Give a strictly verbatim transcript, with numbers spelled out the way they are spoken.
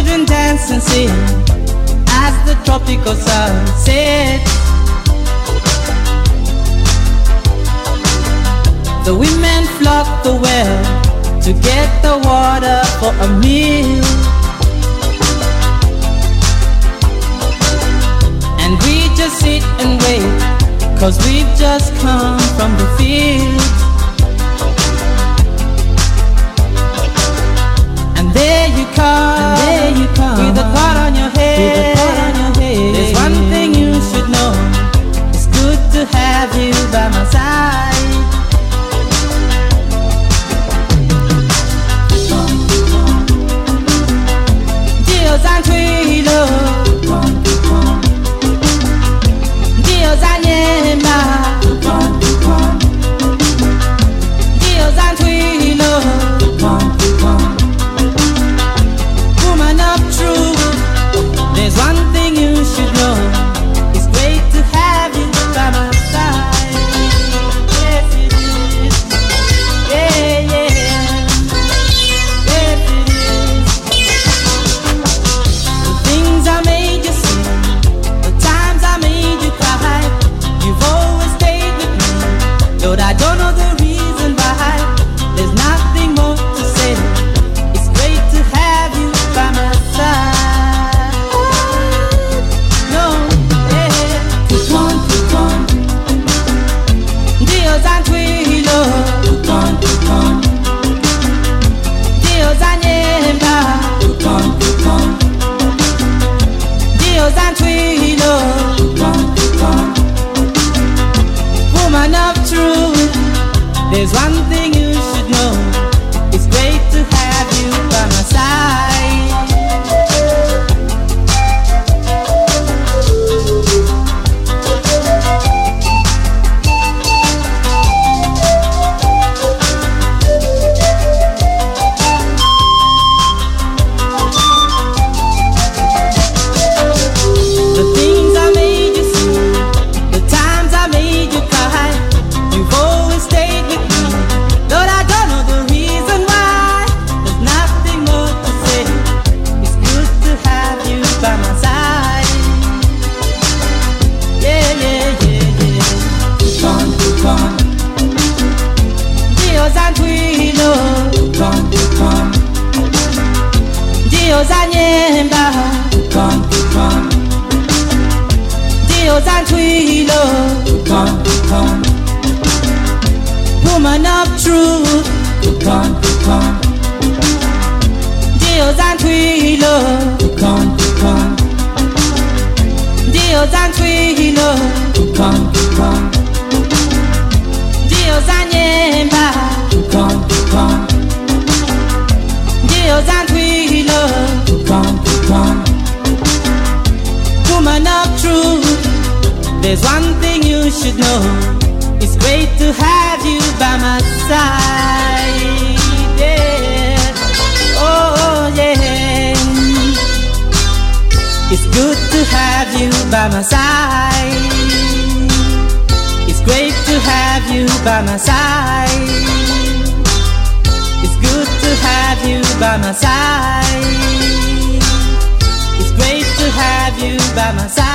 children dance and sing as the tropical sun sets. The women flock the well to get the water for a meal. And we just sit and wait, 'cause we've just come from the field. And there you come, and there you come with a pot on your head. With a pot on your head. There's one thing you should know, it's good to have you by my side. Dios tranquilo, Dios anima, Dios tranquilo, woman of truth. There's one thing you should know, it's great to have you by my side. Yes it is, yeah yeah, yes it is. The things I made you see, the times I made you cry, you've always stayed with me. Lord, I don't know the reason why, there's nothing more to say. It's great to have you by my side. No, yeah. Put on, put on, Dios tranquilo. Put on, put on, Dios anima. Put on, put on, Dios tranquilo. Put on, put on, woman of truth. There's one thing you should know, it's great to have you by my side. The things I made you see, the times I made you cry, you've always stayed with me. Lord, I don't know the reason why, there's nothing more to say. It's good to have you by my side. Yeah, yeah, yeah, yeah. Put on, put on, Dios tranquilo. Put on, put on, Dios anima. Put on, put on, Dios tranquilo. Put on, put on, woman of truth. Put on, put on, Dios tranquilo. Put on, put on, Dios tranquilo. Put on, put on, Dios anima. Put on, put on, Dios tranquilo. Put on, put on, woman of truth. There's one thing you should know, it's great to have you by my side. Yeah. Oh yeah, it's good to have you by my side. It's great to have you by my side. It's good to have you by my side. It's great to have you by my side.